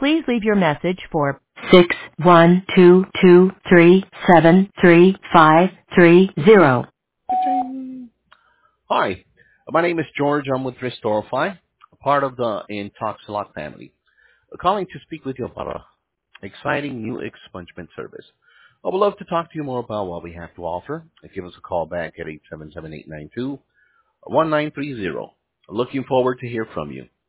Please leave your message for 61223733530. Hi, my name is George. I'm with Restorify, a part of the Intoxilot family. Calling to speak with you about a exciting new expungement service. I would love to talk to you more about what we have to offer. Give us a call back at 877-892-1930. Looking forward to hear from you.